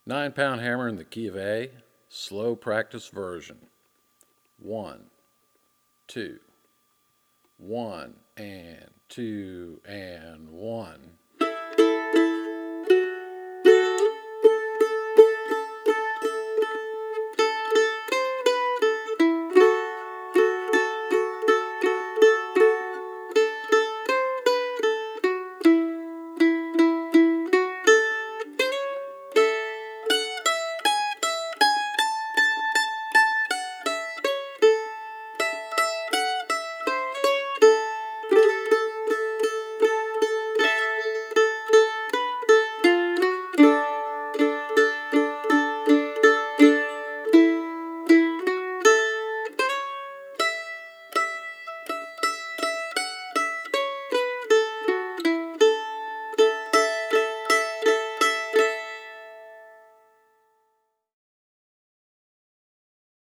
9-pound hammer in the key of A, slow practice version. 1, 2, 1 and 2 and 1.